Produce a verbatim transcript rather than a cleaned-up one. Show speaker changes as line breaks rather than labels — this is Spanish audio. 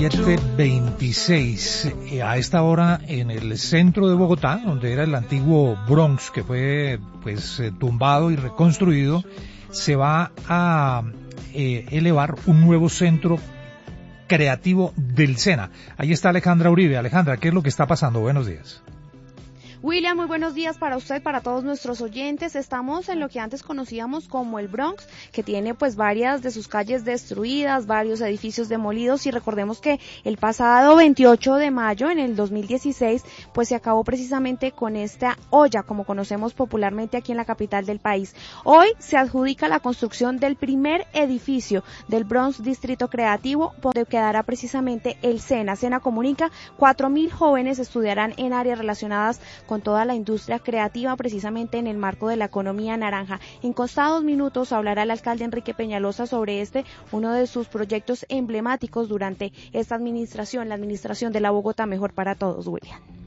siete veintiséis. A esta hora en el centro de Bogotá, donde era el antiguo Bronx, que fue pues tumbado y reconstruido, se va a eh, elevar un nuevo centro creativo del SENA. Ahí está Alejandra Uribe. Alejandra, ¿qué es lo que está pasando? Buenos días.
William, muy buenos días para usted, para todos nuestros oyentes. Estamos en lo que antes conocíamos como el Bronx, que tiene pues varias de sus calles destruidas, varios edificios demolidos, y recordemos que el pasado veintiocho de mayo, en el dos mil dieciséis, pues se acabó precisamente con esta olla, como conocemos popularmente aquí en la capital del país. Hoy se adjudica la construcción del primer edificio del Bronx Distrito Creativo, donde quedará precisamente el SENA. SENA comunica, cuatro mil jóvenes estudiarán en áreas relacionadas con con toda la industria creativa, precisamente en el marco de la economía naranja. En contados minutos hablará el alcalde Enrique Peñalosa sobre este, uno de sus proyectos emblemáticos durante esta administración, la administración de la Bogotá Mejor para Todos, William.